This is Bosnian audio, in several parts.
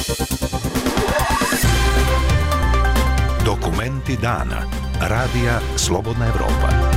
Dokumenti dana. Radija Slobodna Evropa.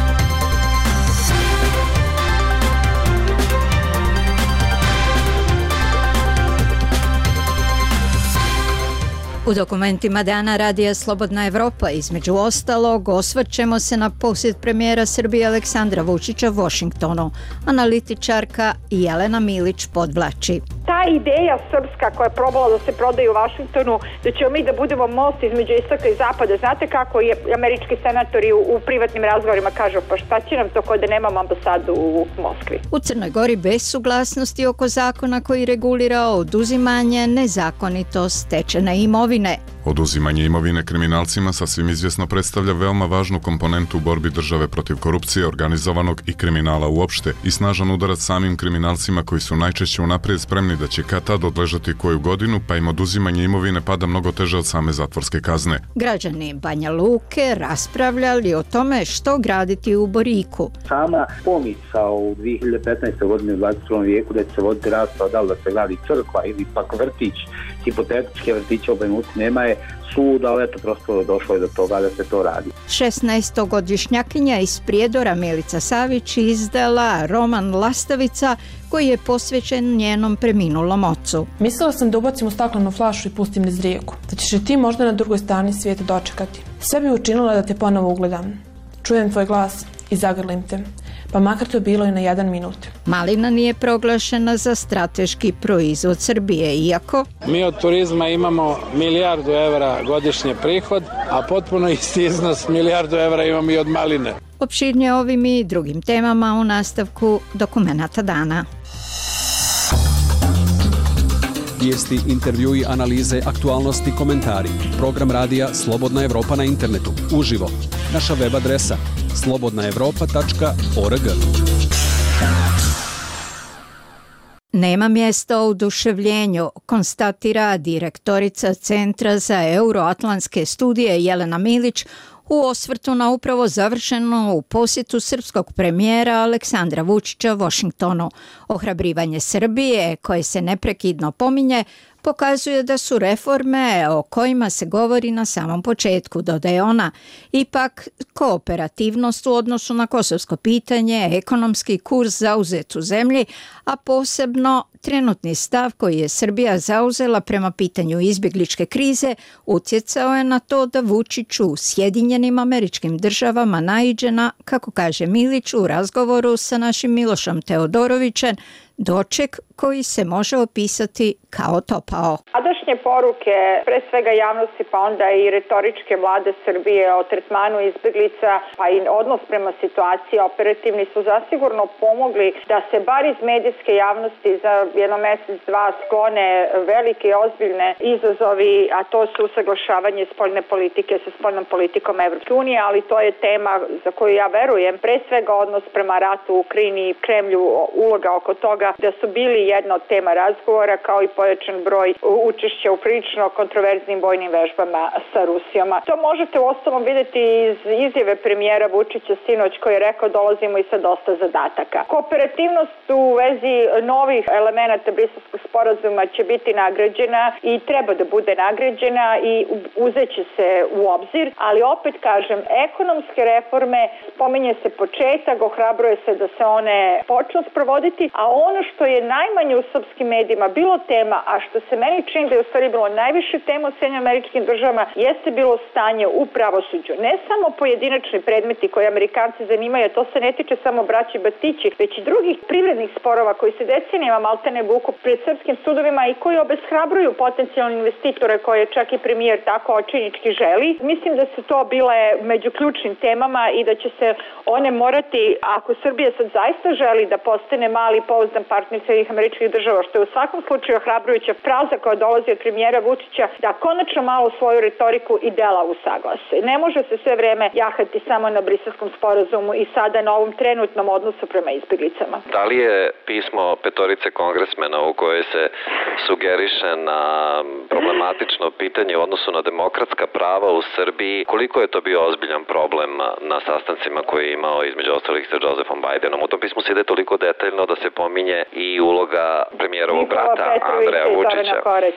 U dokumentima dana Radija Slobodna Evropa između ostalog osvrćemo se na posjet premijera Srbije Aleksandra Vučića Washingtonu. Analitičarka Jelena Milić podvlači. Ta ideja srpska koja je probala da se prodaje u Vašingtonu, da ćemo mi da budemo most između istoka i zapada. Znate kako je američki senatori u privatnim razgovorima kažu, pa šta će nam to ko da nemamo ambasadu u Moskvi? U Crnoj Gori bez suglasnosti oko zakona koji regulira oduzimanje nezakonito stečene imovine. Oduzimanje imovine kriminalcima sasvim izvjesno predstavlja veoma važnu komponentu u borbi države protiv korupcije, organizovanog i kriminala uopšte i snažan udarac samim kriminalcima koji su najčešće unaprijed spremni da će kad tad odležati koju godinu, pa im oduzimanje imovine pada mnogo teže od same zatvorske kazne. Građani Banja Luke raspravljali o tome što graditi u Boriku. Sama pomisao u 2015. godini u 21. vijeku da će se voditi rasprava da li da se gradi crkva ili pak vrtić, hipotetičke vrtiće u Banja Luci nema je sud, ali eto prosto došlo je do toga da se to radi. 16-godišnjakinja iz Prijedora Milica Savić izdala roman Lastavica koji je posvećen njenom preminulom ocu. Mislila sam da ubacim u staklenu flašu i pustim niz rijeku, da ćeš i ti možda na drugoj strani svijeta dočekati. Sve bi učinila da te ponovo ugledam. Čujem tvoj glas i zagrlim te, pa makar to bilo i na 1 minut. Malina nije proglašena za strateški proizvod Srbije, iako mi od turizma imamo 1 milijardu evra godišnje prihod, a potpuno isti iznos 1 milijardu evra imamo i od maline. Opširnije ovim i drugim temama u nastavku dokumenata dana. Vijesti, intervjui, analize, aktualnosti, komentari. Program radija Slobodna Evropa na internetu. Uživo. Naša web adresa slobodnaevropa.org. Nema mjesta oduševljenju, konstatira direktorica Centra za euroatlantske studije Jelena Milić u osvrtu na upravo završenu u posjetu srpskog premijera Aleksandra Vučića Washingtonu. Ohrabrivanje Srbije, koje se neprekidno pominje, pokazuje da su reforme o kojima se govori na samom početku, dodaje ona. Ipak, kooperativnost u odnosu na kosovsko pitanje, ekonomski kurs zauzet u zemlji, a posebno trenutni stav koji je Srbija zauzela prema pitanju izbjegličke krize, utjecao je na to da Vučić u Sjedinjenim Američkim Državama naiđe na, kako kaže Milić u razgovoru sa našim Milošom Teodorovićem, doček koji se može opisati kao topao. Sadašnje poruke, pre svega javnosti, pa onda i retoričke vlade Srbije o tretmanu izbjeglica, pa i odnos prema situaciji operativni su zasigurno pomogli da se bar iz medijske javnosti za jedno mjesec, dva sklone velike i ozbiljne izazovi, a to su usaglašavanje spoljne politike sa spoljnom politikom Evropske unije, ali to je tema za koju ja verujem, pre svega odnos prema ratu u Ukrajini i Kremlju, uloga oko toga, da su bili jedna od tema razgovora, kao i pojačan broj učešća u prilično kontroverznim vojnim vežbama sa Rusijom. To možete uostalom vidjeti iz izjave premijera Vučića sinoć koji je rekao dolazimo i sa dosta zadataka. Kooperativnost u vezi novih elemenata Briselskog sporazuma će biti nagrađena i treba da bude nagrađena i uzeće se u obzir, ali opet kažem, ekonomske reforme, spominje se početak, ohrabruje se da se one počnu sprovoditi, a ono što je najmanje u srpskim medijima bilo tema, a što se meni čini da je u stvari bilo najviše tema u Sjedinjenim Američkim Državama, jeste bilo stanje u pravosuđu. Ne samo pojedinačni predmeti koji Amerikanci zanimaju, to se ne tiče samo braći Batići, već i drugih privrednih sporova koji se decenijama maltene vuku pred srpskim sudovima i koji obeshrabruju potencijalne investitore koje čak i premijer tako očinički želi. Mislim da su to bile među ključnim temama i da će se one morati, ako Srbija sad zaista želi da postane mali pouzdan partner Sjedinjenih Američkih Država, što je u svakom slučaju ohrabrujuća fraza koja dolazi od premijera Vučića, da konačno malo svoju retoriku i dela usaglase. Ne može se sve vreme jahati samo na Briselskom sporazumu i sada na ovom trenutnom odnosu prema izbjeglicama. Da li je pismo 5 kongresmena u kojoj se sugeriše na problematično pitanje u odnosu na demokratska prava u Srbiji, koliko je to bio ozbiljan problem na sastancima koje je imao između ostalih sa Josephom Bidenom? U tom pismu se ide toliko detaljno da se pominje spominje i uloga premijerovog brata Andreja Vučića.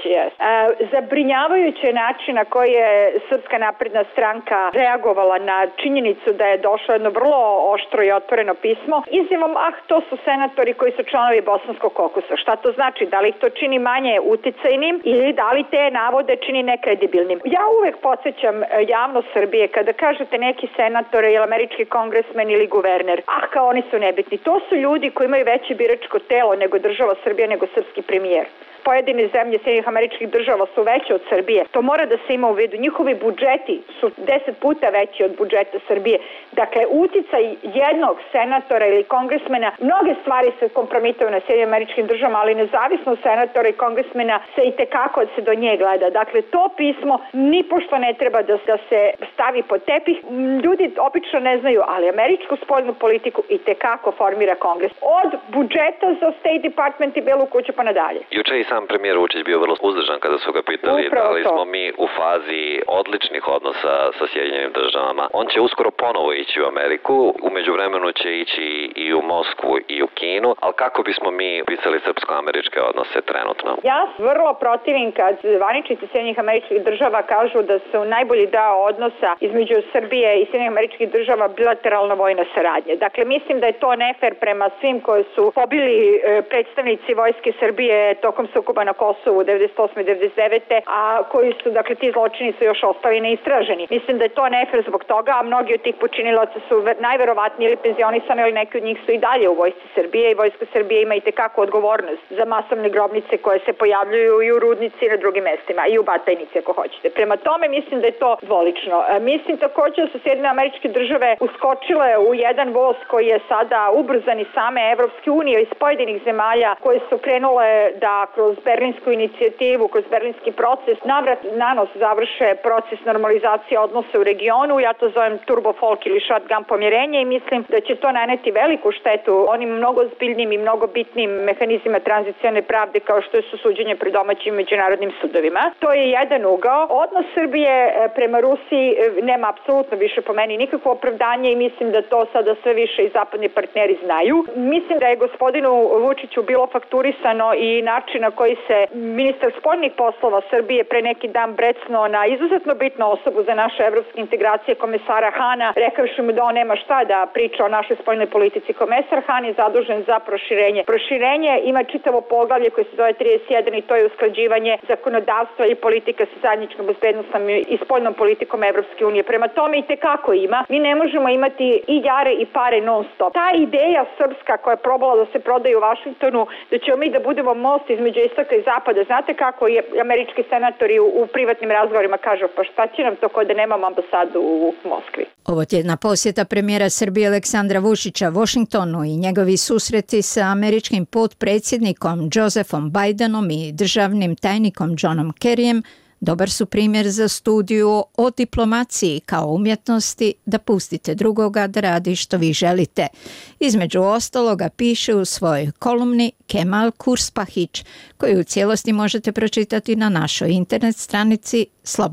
Zabrinjavajući način na koji je Srpska napredna stranka reagovala na činjenicu da je došlo jedno vrlo oštro i otvoreno pismo izjavom, to su senatori koji su članovi Bosanskog kokusa. Šta to znači? Da li to čini manje uticajnim ili da li te navode čini nekredibilnim? Ja uvek podsjećam javnost Srbije kada kažete neki senator ili američki kongresmen ili guverner, kao oni su nebitni. To su ljudi koji imaju veće biračko telo nego država Srbija, nego srpski premijer. Pojedine zemlje Sjedinjenih Američkih Država su veće od Srbije. To mora da se ima u vidu. Njihovi budžeti su 10 puta veći od budžeta Srbije. Dakle, uticaj jednog senatora ili kongresmena, mnoge stvari se kompromituju na Sjedinjenim Američkim Državama, ali nezavisno senatora i kongresmena se i tekako se do nje gleda. Dakle, to pismo nipošto ne treba da se stavi pod tepih. Ljudi obično ne znaju, ali američku spoljnu politiku i tekako formira kongres. Od budžeta za State Department i Belu kuću pa nadalje. Juče i sam premijer Vučić bio vrlo uzdržan kada su ga pitali da li smo mi u fazi odličnih odnosa sa Sjedinjenim Državama. On će uskoro ponovo ići u Ameriku, u međuvremenu će ići i u Moskvu i u Kinu, ali kako bismo mi pisali srpsko-američke odnose trenutno? Ja vrlo protivim kad zvaničnici Sjedinjenih Američkih Država kažu da su najbolji deo odnosa između Srbije i Sjedinjenih Američkih Država bilateralna vojna saradnja. Dakle, mislim da je to nefer prema svim koji su pobili predstavnici Vojske Srbije tokom sukoba na Kosovu 98. 99. a koji su, dakle, ti zločini su još ostali neistraženi. Mislim da je to nefer zbog toga, a mnogi od tih počinilaca su najverovatniji ili penzionisani, ili neki od njih su i dalje u Vojsci Srbije i Vojska Srbije ima i tekako odgovornost za masovne grobnice koje se pojavljuju i u Rudnici i na drugim mestima, i u Batajnici ako hoćete. Prema tome mislim da je to dvolično. Mislim također da su Sjedinjene Američke Države uskočile u jedan voz koji je sada ubrzan iz same Evropske unije iz pojedinih zemalja koje su krenule da kroz berlinsku inicijativu, kroz berlinski proces navrat nanos završe proces normalizacije odnosa u regionu. Ja to zovem turbo folk ili shotgun pomirenje i mislim da će to naneti veliku štetu onim mnogo zbiljnim i mnogo bitnim mehanizmima tranzicione pravde kao što su suđenje pred domaćim međunarodnim sudovima. To je jedan ugao. Odnos Srbije prema Rusiji nema apsolutno više po meni nikakvo opravdanje i mislim da to sada sve više i zapadni partneri znaju. Mislim da je gospodinu Vučiću bilo fakturisano i način na koji se ministar spoljnih poslova Srbije pre neki dan brecnuo na izuzetno bitnu osobu za naše evropske integracije, komesara Hana, rekavši mu da on nema šta da priča o našoj spoljnoj politici. Komesar Han je zadužen za proširenje. Proširenje ima čitavo poglavlje koje se zove 31 i to je usklađivanje zakonodavstva i politika sa zajedničkom bezbednosnom i spoljnom politikom Evropske unije. Prema tome i tekako ima. Mi ne možemo imati i jare i pare non stop. Ta ideja srpska koja je probala da se prodaje u Vašingtonu, da ćemo mi da budemo most između istoka i zapada. Znate kako je američki senatori u privatnim razgovorima kažu, pa šta će nam to ko da nemamo ambasadu u Moskvi? Ovo tjedna posjeta premijera Srbije Aleksandra Vučića Washingtonu i njegovi susreti sa američkim potpredsjednikom Josephom Bidenom i državnim tajnikom Johnom Kerryjem dobar su primjer za studiju o diplomaciji kao umjetnosti da pustite drugoga da radi što vi želite. Između ostaloga piše u svojoj kolumni Kemal Kurspahić, koju u cijelosti možete pročitati na našoj internet stranici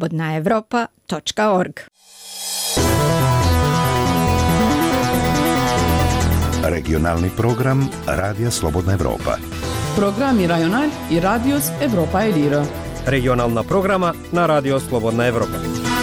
slobodnaevropa.org. Regionalni program Radija Slobodna Evropa. Programi Rajonal i Radios Evropa Elira. Regionalna programa na Radio Slobodna Evropa.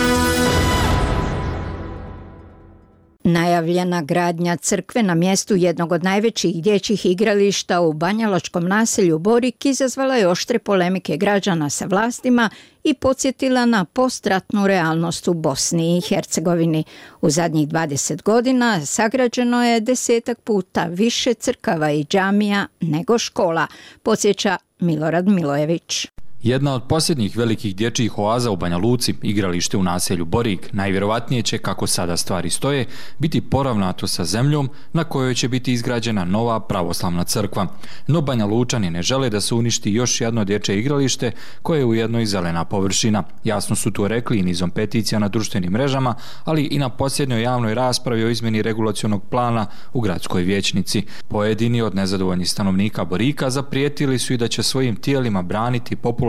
Najavljena gradnja crkve na mjestu jednog od najvećih dječjih igrališta u banjaločkom naselju Borik izazvala je oštre polemike građana sa vlastima i podsjetila na postratnu realnost u Bosni i Hercegovini. U zadnjih 20 godina sagrađeno je 10 puta više crkava i džamija nego škola, podsjeća Milorad Milojević. Jedna od posljednjih velikih dječjih oaza u Banja Luci, igralište u naselju Borik, najvjerovatnije će, kako sada stvari stoje, biti poravnato sa zemljom na kojoj će biti izgrađena nova pravoslavna crkva. No Banja Lučani ne žele da se uništi još jedno dječje igralište koje je ujedno i zelena površina. Jasno su to rekli i nizom peticija na društvenim mrežama, ali i na posljednjoj javnoj raspravi o izmjeni regulacionog plana u gradskoj vijećnici. Pojedini od nezadovoljnih stanovnika Borika zaprijetili su i da će svojim tijelima braniti popularnu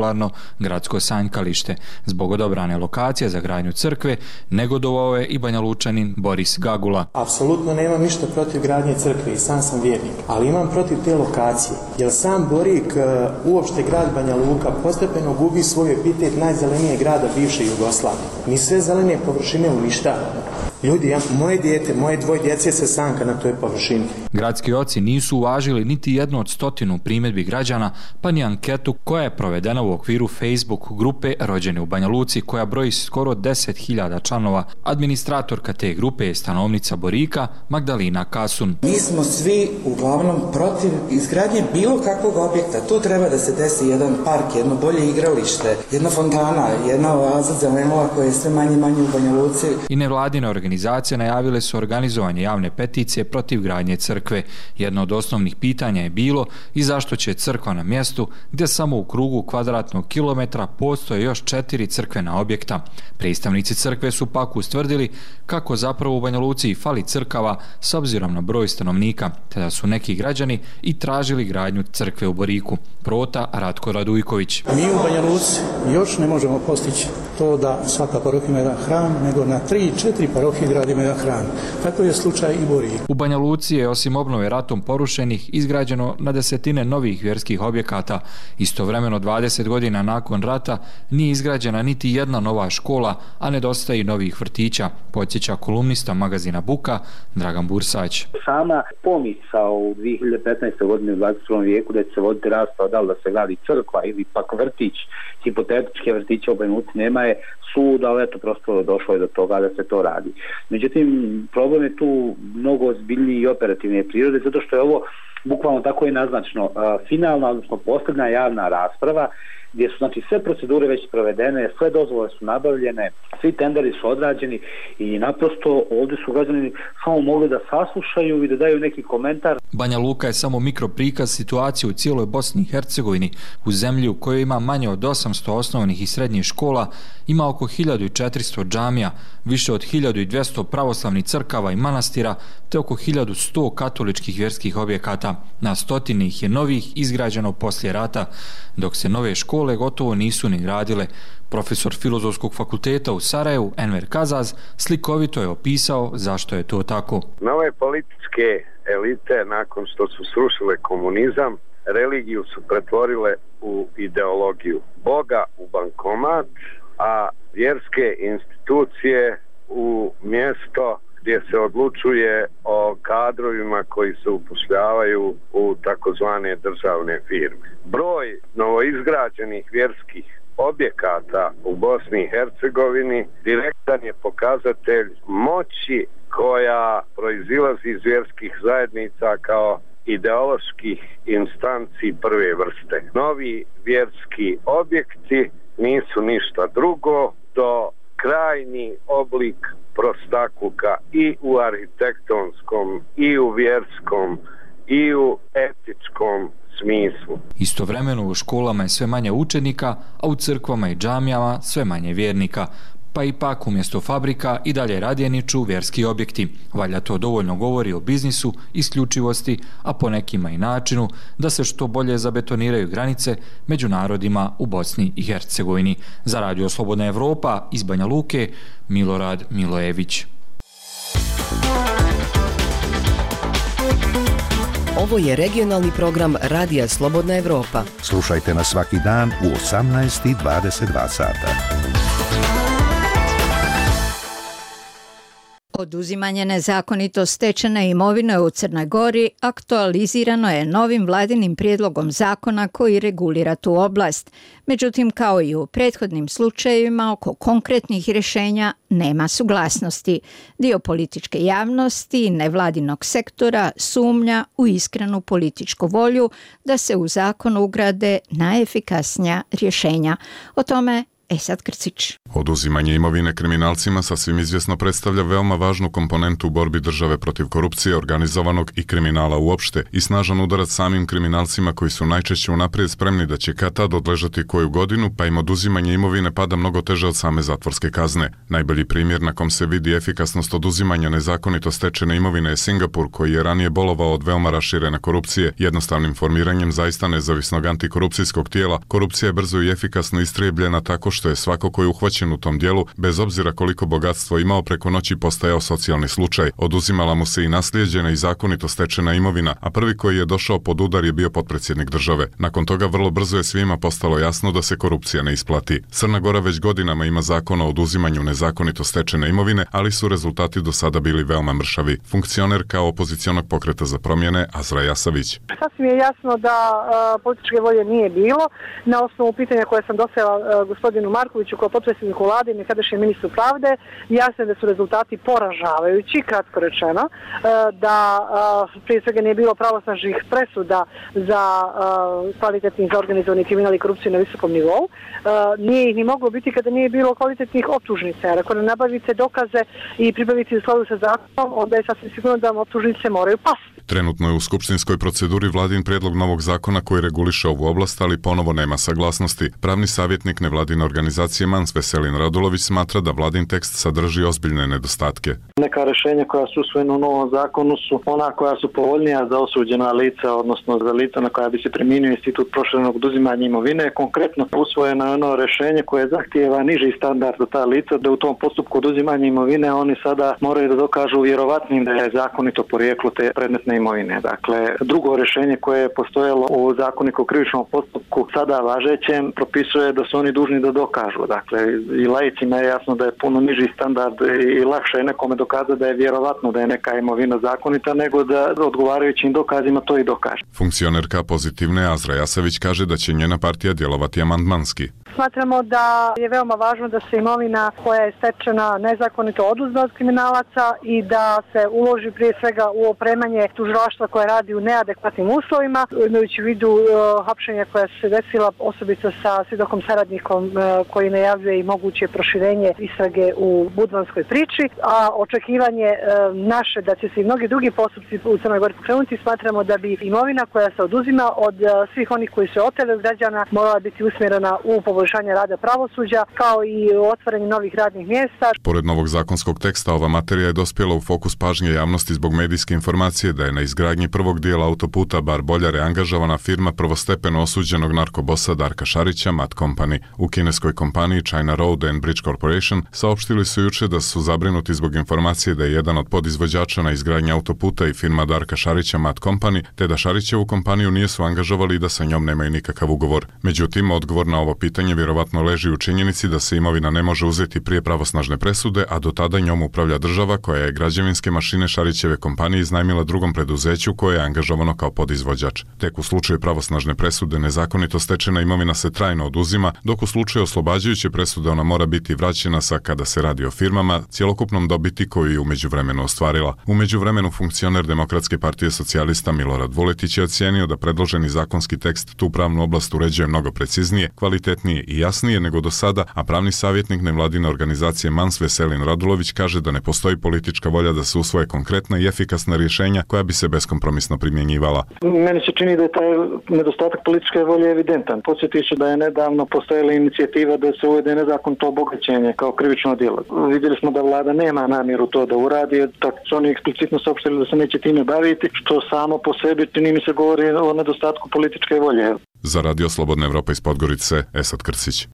popularno gradsko sanjkalište. Zbog odabrane lokacije za gradnju crkve negodovao je i Banjalučanin Boris Gagula. Apsolutno nemam ništa protiv gradnje crkve i sam vjernik, ali imam protiv te lokacije. Jer sam Borik, uopšte grad Banja Luka, postepeno gubi svoj epitet najzelenijeg grada bivše Jugoslavije. Mi sve zelene površine uništavamo. Ljudi, moje dijete, moje 2 djece se sanka na toj površini. Gradski oci nisu uvažili niti jednu od 100 primjedbi građana, pa ni anketu koja je provedena u okviru Facebook grupe Rođeni u Banja Luci, koja broji skoro 10.000 članova. Administratorka te grupe je stanovnica Borika, Magdalina Kasun. Mi smo svi uglavnom protiv izgradnje bilo kakvog objekta. Tu treba da se desi jedan park, jedno bolje igralište, jedna fontana, jedna oaza zelenila koja je sve manje u Banja Luci. I nevladine organizacije najavile su organizovanje javne peticije protiv gradnje crkve. Jedno od osnovnih pitanja je bilo i zašto će crkva na mjestu gdje samo u krugu kvadratnog kilometra postoje još 4 crkvena objekta. Predstavnici crkve su pak ustvrdili kako zapravo u Banja Luci fali crkava s obzirom na broj stanovnika, te da su neki građani i tražili gradnju crkve u Boriku. Prota Ratko Radujković. Mi u Banja Luci još ne možemo postići to da svaka parohija ima jedan hram, nego na 3-4 parohije gradimo jedan hram. Tako je slučaj i Borik. U Banja Luci je osim obnove ratom porušenih izgrađeno na desetine novih vjerskih objekata. Istovremeno 20 godina nakon rata nije izgrađena niti jedna nova škola, a nedostaje i novih vrtića, podsjeća kolumnista magazina Buka Dragan Bursać. Sama pomisao u 2015. godine u 21. vijeku da će se voditi rasprava da li da se gradi crkva ili pak vrtić, hipotetičke vrtiće u Banja Luci nema je sud, ali eto prosto došlo je do toga da se to radi. Međutim, problem je tu mnogo ozbiljniji i operativne prirode, zato što je ovo bukvalno tako i naznačno finalna, odnosno posljedna javna rasprava gdje su znači sve procedure već provedene, sve dozvole su nabavljene, svi tenderi su odrađeni i naprosto ovdje su građani samo mogli da saslušaju i da daju neki komentar. Banja Luka je samo mikroprikaz situacije u cijeloj Bosni i Hercegovini, u zemlji u kojoj ima manje od 800 osnovnih i srednjih škola, ima oko 1400 džamija, više od 1200 pravoslavnih crkava i manastira, te oko 1100 katoličkih vjerskih objekata. Na stotine ih je novih izgrađeno poslije rata, dok se nove škole gotovo nisu ni gradile. Profesor Filozofskog fakulteta u Sarajevu, Enver Kazaz, slikovito je opisao zašto je to tako. Nove političke elite, nakon što su srušile komunizam, religiju su pretvorile u ideologiju. Boga u bankomat, a vjerske institucije u mjesto gdje se odlučuje o kadrovima koji se upošljavaju u takozvane državne firme. Broj novoizgrađenih vjerskih objekata u Bosni i Hercegovini direktan je pokazatelj moći koja proizilazi iz vjerskih zajednica kao ideoloških instanci prve vrste. Novi vjerski objekti nisu ništa drugo do krajnji oblik prostakluka i u arhitektonskom, i u vjerskom, i u etičkom smislu. Istovremeno u školama je sve manje učenika, a u crkvama i džamijama sve manje vjernika. Pa ipak umjesto fabrika i dalje radjeniču vjerski objekti. Valjda to dovoljno govori o biznisu, isključivosti, a po nekima i načinu da se što bolje zabetoniraju granice među narodima u Bosni i Hercegovini. Za Radio Slobodna Evropa iz Banja Luke, Milorad Milojević. Ovo je regionalni program Radija Slobodna Evropa. Slušajte nas svaki dan u 18:22 sata. Oduzimanje nezakonito stečene imovine u Crnoj Gori aktualizirano je novim vladinim prijedlogom zakona koji regulira tu oblast. Međutim, kao i u prethodnim slučajevima, oko konkretnih rješenja nema suglasnosti. Dio političke javnosti i nevladinog sektora sumnja u iskrenu političku volju da se u zakon ugrade najefikasnija rješenja. O tome Esad Krcić. Oduzimanje imovine kriminalcima sasvim izvjesno predstavlja veoma važnu komponentu u borbi države protiv korupcije, organizovanog i kriminala uopšte i snažan udarac samim kriminalcima koji su najčešće unaprijed spremni da će kad tad odležati koju godinu, pa im oduzimanje imovine pada mnogo teže od same zatvorske kazne. Najbolji primjer na kom se vidi efikasnost oduzimanja nezakonito stečene imovine je Singapur, koji je ranije bolovao od veoma raširene korupcije. Jednostavnim formiranjem zaista nezavisnog antikorupcijskog tijela, korupcija je brzo i efikasno istrijebljena tako što je svako koji je uhvaćen u tom dijelu, bez obzira koliko bogatstvo imao, preko noći postajao socijalni slučaj. Oduzimala mu se i naslijeđena i zakonito stečena imovina, a prvi koji je došao pod udar je bio potpredsjednik države. Nakon toga vrlo brzo je svima postalo jasno da se korupcija ne isplati. Crna Gora već godinama ima zakon o oduzimanju nezakonito stečene imovine, ali su rezultati do sada bili veoma mršavi. Funkcionerka opozicionog pokreta za promjene Azra Jasavić. Sasvim je jasno da političke volje nije bilo. Na osnovu pitanja koje sam dostavila gospodinu Markoviću kao potpredsjedniku Vlade i nekadašnjem ministru pravde, jasno je da su rezultati poražavajući, kratko rečeno, da prije svega nije bilo pravosnažnih presuda za kvalitetni za organizovani kriminal i korupciju na visokom nivou. Nije ih ni moglo biti kada nije bilo kvalitetnih optužnica. Jer ako ne nabavite dokaze i pribavite u skladu sa zakonom, onda je sasvim sigurno da vam optužnice moraju pasti. Trenutno je u skupštinskoj proceduri Vladin prijedlog novog zakona koji reguliše ovu oblast, ali ponovo nema saglasnosti. Pravni savjetnik nevladine organizacije MANS Veselin Radulović smatra da Vladin tekst sadrži ozbiljne nedostatke. Neka rješenja koja su usvojena u novom zakonu su ona koja su povoljnija za osuđena lica, odnosno za lica na koja bi se primijenio institut proširenog oduzimanja imovine. Konkretno usvojeno je ono rješenje koje zahtijeva niži standard za ta lica, da u tom postupku oduzimanja imovine oni sada moraju da dokažu vjerovatnim da je zakonito porijeklo te predmetne imovine. Dakle, drugo rješenje koje je postojalo u zakoniku o krivičnom postupku sada važećem propisuje da su oni dužni da dokažu. Dakle, i laicima je jasno da je puno niži standard i lakše je nekome dokazati da je vjerovatno da je neka imovina zakonita nego da odgovarajućim dokazima to i dokaže. Funkcionerka Pozitivne Azra Jasavić kaže da će njena partija djelovati amandmanski. Smatramo da je veoma važno da se imovina koja je stečena nezakonito oduzme od kriminalaca i da se uloži prije svega u opremanje tužilaštva koje radi u neadekvatnim uslovima, imajući u vidu hapšenja koja su se desila osobito sa svjedokom saradnikom koji najavljuje i moguće proširenje istrage u budvanskoj priči, a očekivanje naše da će se i mnogi drugi postupci u Crnoj Gori pokrenuti, smatramo da bi imovina koja se oduzima od svih onih koji se otele od građana morala biti usmjerena u poboljšanje rada pravosuđa kao i otvaranje novih radnih mjesta. Pored novog zakonskog teksta, ova materija je dospjela u fokus pažnje javnosti zbog medijske informacije da je na izgradnji prvog dijela autoputa Bar Boljare angažovana firma prvostepeno osuđenog narkobosa Darka Šarića, Mat Company. U kineskoj kompaniji China Road and Bridge Corporation saopštili su juče da su zabrinuti zbog informacije da je jedan od podizvođača na izgradnji autoputa i firma Darka Šarića, Mat Company, te da Šarićevu kompaniju nisu angažovali i da sa njom nemaju nikakav ugovor. Međutim, odgovor na ovo pitanje vjerovatno leži u činjenici da se imovina ne može uzeti prije pravosnažne presude, a do tada njom upravlja država koja je građevinske mašine Šarićeve kompanije iznajmila drugom preduzeću koje je angažovano kao podizvođač. Tek u slučaju pravosnažne presude nezakonito stečena imovina se trajno oduzima, dok u slučaju oslobađajuće presude ona mora biti vraćena sa, kada se radi o firmama, cjelokupnom dobiti koju je u međuvremenu ostvarila. U međuvremenu funkcioner Demokratske partije socijalista Milorad Vuletić je ocijenio da predloženi zakonski tekst tu pravnu oblast uređuje mnogo preciznije, kvalitetnije i jasnije nego do sada, a pravni savjetnik nevladine organizacije MANS Veselin Radulović kaže da ne postoji politička volja da se usvoje konkretna i efikasna rješenja koja bi se beskompromisno primjenjivala. Meni se čini da je taj nedostatak političke volje evidentan. Podsjetit ću da je nedavno postojala inicijativa da se uvede nezakonito obogaćenje kao krivično djelo. Vidjeli smo da vlada nema namjeru to da uradi, tako su oni eksplicitno saopštili da se neće time baviti, što samo po sebi čini mi se govori o nedostatku političke volje. Za Radio Slobodna Evropa iz Podgorice, Esad Krsić.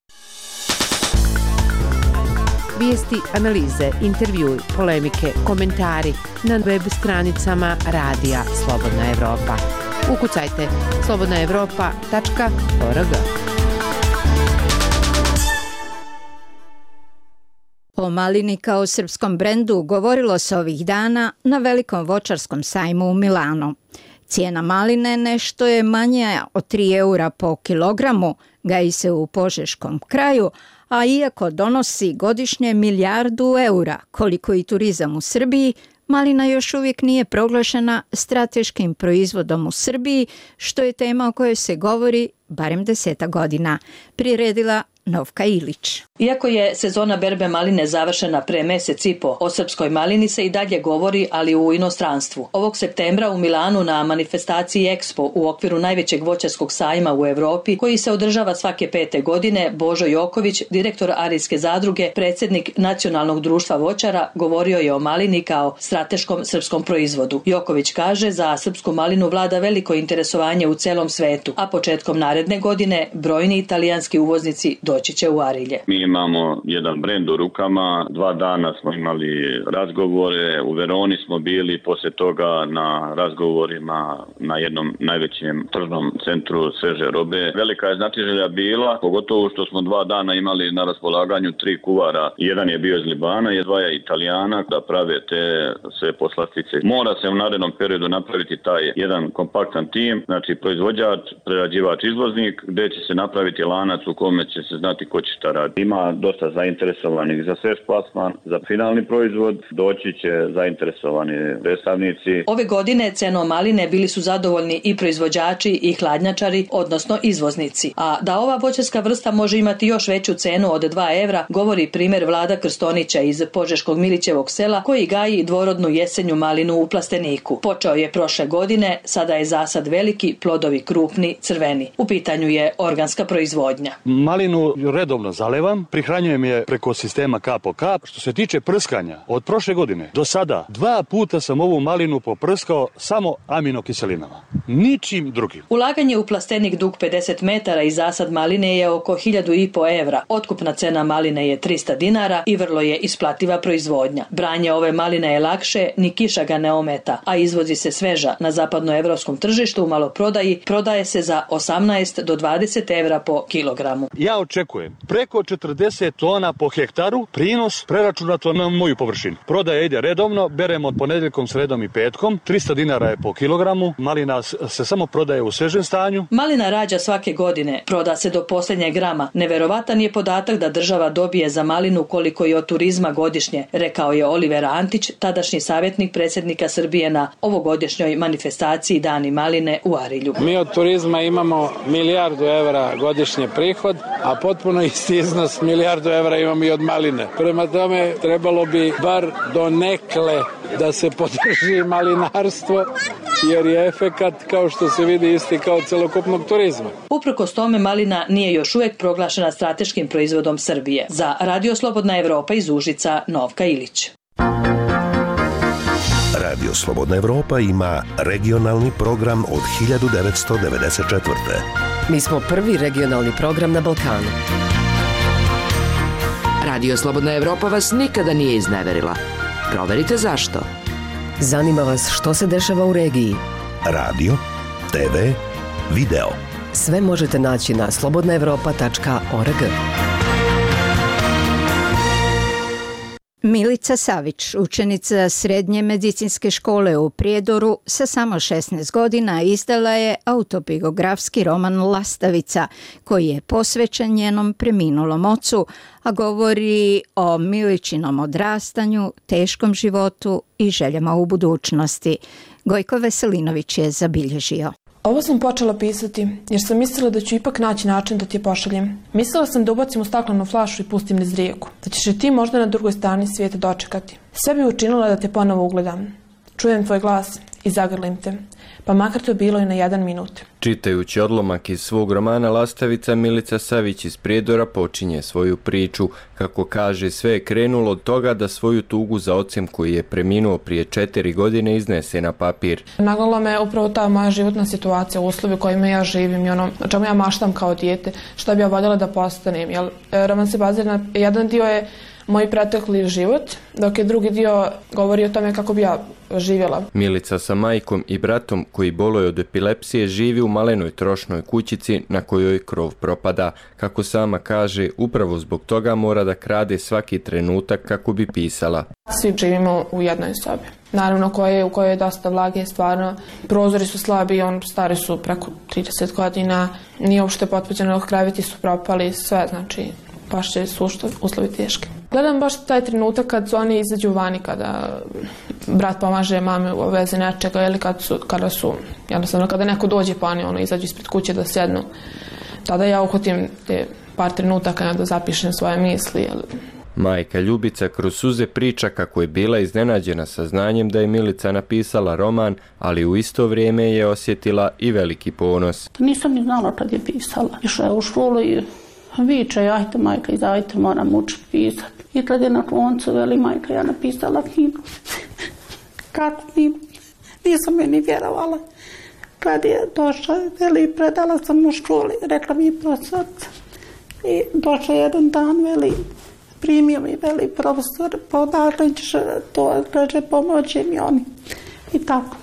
Vijesti, analize, intervjui, polemike, komentari na web stranicama Radija Slobodna Evropa. Ukucajte slobodnaevropa.org. O malini kao srpskom brendu govorilo se ovih dana na velikom voćarskom sajmu u Milanu. Cijena maline nešto je manja od 3 eura po kilogramu, gaji se u Požeškom kraju, a iako donosi godišnje 1 milijardu eura, koliko i turizam u Srbiji, malina još uvijek nije proglašena strateškim proizvodom u Srbiji, što je tema o kojoj se govori barem 10 godina, priredila Novka Ilić. Iako je sezona berbe maline završena pre mesec i po, o srpskoj malini se i dalje govori, ali u inostranstvu. Ovog septembra u Milanu na manifestaciji Expo u okviru najvećeg voćarskog sajma u Evropi, koji se održava svake 5. godine, Božo Joković, direktor Arijske zadruge, predsjednik Nacionalnog društva voćara, govorio je o malini kao strateškom srpskom proizvodu. Joković kaže, za srpsku malinu vlada veliko interesovanje u celom svetu, a početkom naredne godine brojni italijanski uvoznici doći će u Arilje. Mi imamo jedan brend u rukama, 2 dana smo imali razgovore, u Veroni smo bili, poslije toga na razgovorima na jednom najvećem tržnom centru sveže robe. Velika je znatiželja bila, pogotovo što smo 2 dana imali na raspolaganju 3 kuvara. Jedan je bio iz Libana, 2 je Italijana da prave te sve poslastice. Mora se u narednom periodu napraviti taj jedan kompaktan tim, znači proizvođač, prerađivač, izvoznik, gdje će se napraviti lanac u kome će se znati ko će šta raditi. Ima dosta zainteresovanih za svež plasman, za finalni proizvod, doći će zainteresovani predstavnici. Ove godine cenom maline bili su zadovoljni i proizvođači i hladnjačari, odnosno izvoznici. A da ova voćarska vrsta može imati još veću cenu od 2 evra, govori primjer Vlada Krstonića iz Požeškog Milićevog sela, koji gaji dvorodnu jesenju malinu u plasteniku. Počeo je prošle godine, sada je zasad veliki, plodovi krupni, crveni. U pitanju je organska proizvodnja. Malinu redovno zalevam, prihranjujem je preko sistema kap po kap. Što se tiče prskanja, od prošle godine do sada 2 puta sam ovu malinu poprskao samo aminokiselinama. Ničim drugim. Ulaganje u plastenik dug 50 metara i zasad maline je oko 1.500 evra. Otkupna cena maline je 300 dinara i vrlo je isplativa proizvodnja. Branje ove maline je lakše, ni kiša ga ne ometa, a izvozi se sveža. Na zapadnoevropskom tržištu u maloprodaji prodaje se za 18 do 20 evra po kilogramu. Ja očekujem preko 40 tona po hektaru, prinos preračunato na moju površinu. Prodaja ide redovno, beremo od ponedjeljkom, sredom i petkom, 300 dinara je po kilogramu, malina se samo prodaje u svežem stanju. Malina rađa svake godine, proda se do posljednjeg grama. Neverovatan je podatak da država dobije za malinu koliko i od turizma godišnje, rekao je Oliver Antić, tadašnji savjetnik predsjednika Srbije na ovogodišnjoj manifestaciji Dani maline u Arilju. Mi od turizma imamo 1 milijardu evra godišnje prihod, a potpuno isti iznos 1 milijardu evra imamo i od maline. Prema tome trebalo bi bar donekle da se podrži malinarstvo, jer je efekat, kao što se vidi, isti kao celokupnog turizma. Uprkos tome, malina nije još uvijek proglašena strateškim proizvodom Srbije. Za Radio Slobodna Evropa iz Užica, Novka Ilić. Radio Slobodna Evropa ima regionalni program od 1994. Mi smo prvi regionalni program na Balkanu. Radio Slobodna Evropa vas nikada nije izneverila. Proverite zašto. Zanima vas što se dešava u regiji. Radio, TV, video. Sve možete naći na slobodnaevropa.org. Milica Savić, učenica Srednje medicinske škole u Prijedoru, sa samo 16 godina izdala je autobiografski roman Lastavica, koji je posvećen njenom preminulom ocu, a govori o Miličinom odrastanju, teškom životu i željama u budućnosti. Gojko Veselinović je zabilježio. Ovo sam počela pisati jer sam mislila da ću ipak naći način da ti je pošaljem. Mislila sam da ubacim u staklenu flašu i pustim niz rijeku. Da ćeš i ti možda na drugoj strani svijeta dočekati. Sve bi učinila da te ponovo ugledam. Čujem tvoj glas i zagrlim te. Pa makar to bilo i na 1 minut. Čitajući odlomak iz svog romana Lastavica, Milica Savić iz Prijedora počinje svoju priču. Kako kaže, sve je krenulo od toga da svoju tugu za ocem koji je preminuo prije 4 godine iznese na papir. Nagnala me upravo ta moja životna situacija, uslovi u kojima ja živim i ono o čemu ja maštam kao dijete, šta bi ja voljela da postanem. Jer roman se bazira na jedan dio je moj pretekli život, dok je drugi dio govori o tome kako bi ja živjela. Milica sa majkom i bratom koji boluje od epilepsije živi u malenoj trošnoj kućici na kojoj krov propada. Kako sama kaže, upravo zbog toga mora da krade svaki trenutak kako bi pisala. Svi živimo u jednoj sobi. Naravno u kojoj je dosta vlage, stvarno. Prozori su slabi, stari su preko 30 godina, nije uopšte potpućeno, kreveti su propali, sve, znači baš su uslovi teški. Gledam baš taj trenutak kad oni izađu vani, kada brat pomaže mami u vezi nečega ili kada su, jednostavno kada neko dođe pa oni izađu ispred kuće da sjednu. Tada ja uhvatim te par trenutaka da zapišem svoje misli. Majka Ljubica kroz suze priča kako je bila iznenađena saznanjem da je Milica napisala roman, ali u isto vrijeme je osjetila i veliki ponos. Nisam ni znala kad je pisala. Išla je u školu i viče, ajte majka, izdajte, moram učiti pisati. I kad je na koncu, veli majka, ja napisala knjigu. Kako knjigu? Nisam je ni vjerovala. Kad je došla, veli, predala sam u školi, rekla mi profesorica. I došla jedan dan, veli, primio mi, veli, profesor, pa odakle ćeš to, kaže, pomoći mi oni. I tako.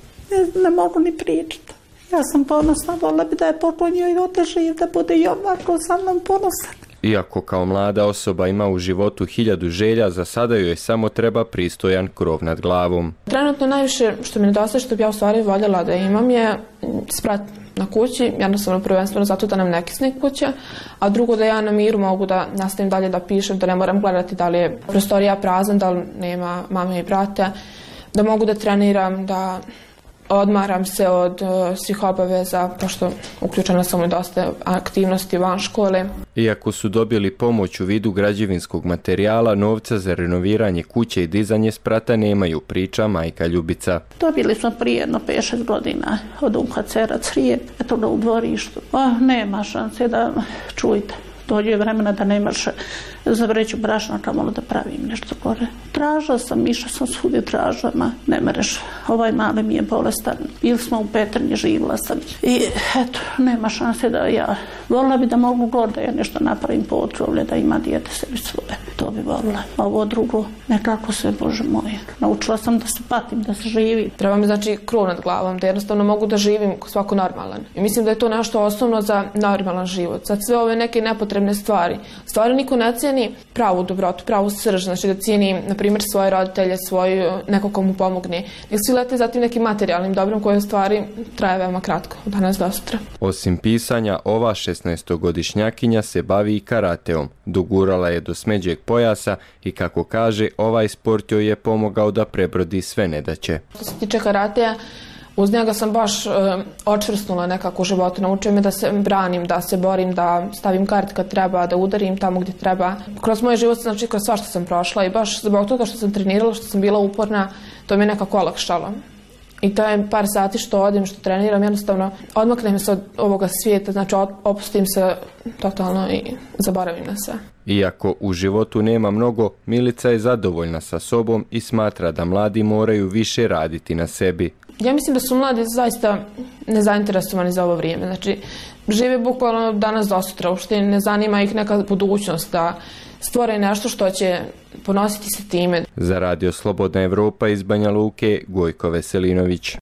Ne mogu ni pričati. Ja sam ponosna, volila bi da je poklonio i oteživ, da bude i ovako sa mnom ponosan. Iako kao mlada osoba ima u životu 1000 želja, za sada joj samo treba pristojan krov nad glavom. Trenutno najviše što mi nedostaje, što bi ja u stvari voljela da imam, je sprat na kući, jednostavno prvenstveno zato da nam ne kisne kuća, a drugo da ja na miru mogu da nastavim dalje da pišem, da ne moram gledati da li je prostorija prazna, da li nema mame i brata, da mogu da treniram, da odmaram se od svih obaveza, pošto uključena sam u dosta aktivnosti van škole. Iako su dobili pomoć u vidu građevinskog materijala, novca za renoviranje kuće i dizanje sprata nemaju, priča majka Ljubica. Dobili smo prije jedno 5-6 godina od UNHCR-a crijep, eto ga u dvorištu. Nema šanse da čujte. Dođe vremena da nemaš za vreću brašna, kamolo da pravim nešto gore. Tražila sam, išla sam svugdje tražama, ne mereš, ovaj mali mi je bolestan. Bili smo u Petrinji, živjela sam. I eto, nema šanse da ja, volila bi da mogu gore da ja nešto napravim po otrovlje, da ima dijete sebi svoje. To bi volila. Ovo drugo, nekako se, Bože moj, naučila sam da se patim, da se živi. Treba mi znači krov nad glavom, da jednostavno mogu da živim svako normalan. I mislim da je to nešto osnovno za normalan život. Za sve ove neke nepotrebne stvari. Stvari niko ne cijeni pravu dobrotu, pravu srž, znači da cijeni, na primjer, svoje roditelje, svoju, neko ko mu pomogne. Nek svi lete za tim nekim materijalnim dobrom koje stvari traje veoma kratko, od danas do sutra. Osim pisanja, ova 16-godišnjakinja se bavi i karateom. Dogurala je do smeđeg pojasa i, kako kaže, ovaj sport joj je pomogao da prebrodi sve nedaće. Što se tiče karateja, uz njega sam baš očvrsnula nekako u životu. Naučio me da se branim, da se borim, da stavim kart kad treba, da udarim tamo gdje treba. Kroz moj život, znači kroz sva što sam prošla i baš zbog toga što sam trenirala, što sam bila uporna, to mi je nekako olakšalo. I to je par sati što odim, što treniram, jednostavno odmaknem se od ovoga svijeta, znači opustim se totalno i zaboravim na sve. Iako u životu nema mnogo, Milica je zadovoljna sa sobom i smatra da mladi moraju više raditi na sebi. Ja mislim da su mladi zaista nezainteresovani za ovo vrijeme. Znači, žive bukvalno danas do sutra, uopšte ne zanima ih neka budućnost, da stvore nešto što će ponositi se time. Za Radio Slobodna Evropa iz Banja Luke, Gojko Veselinović.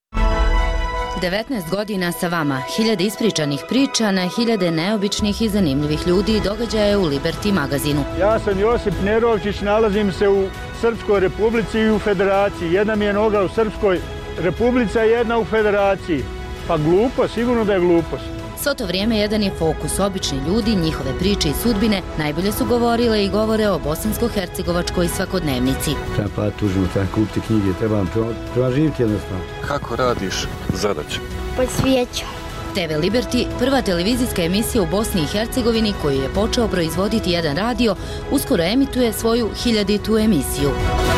19 godina sa vama, 1000 ispričanih priča na 1000 neobičnih i zanimljivih ljudi i događaja u Liberty magazinu. Ja sam Josip Nerovčić, nalazim se u Srpskoj republici i u federaciji. Jedna mi je noga u Srpskoj republici, a jedna u federaciji. Pa glupo, sigurno da je glupost. Svo to vrijeme jedan je fokus, obični ljudi, njihove priče i sudbine najbolje su govorile i govore o bosansko-hercegovačkoj svakodnevnici. Treba pa tužimo, treba kupiti knjige, treba živjeti jednostavno. Kako radiš zadaće? Po svijeću. TV Liberty, prva televizijska emisija u Bosni i Hercegovini koju je počeo proizvoditi jedan radio, uskoro emituje svoju 1000. emisiju.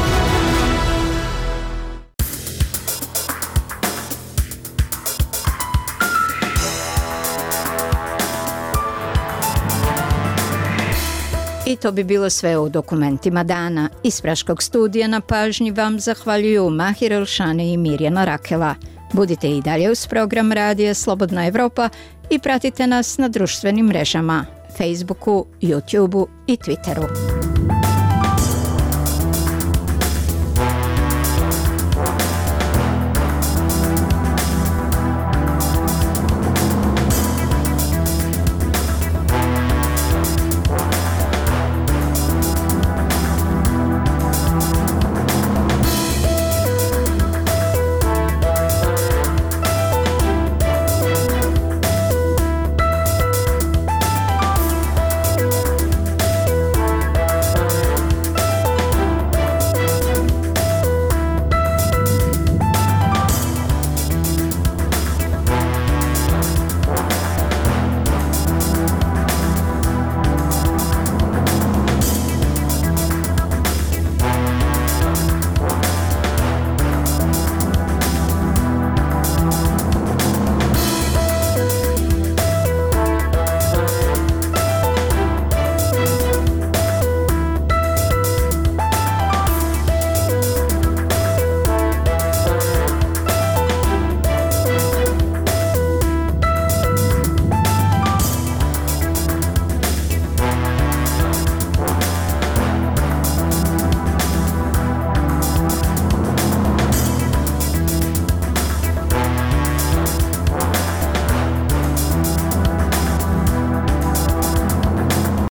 I to bi bilo sve u dokumentima dana. Iz Praškog studija na pažnji vam zahvaljuju Mahir Elšane i Mirjana Rakela. Budite i dalje uz program Radija Slobodna Evropa i pratite nas na društvenim mrežama, Facebooku, YouTubeu i Twitteru.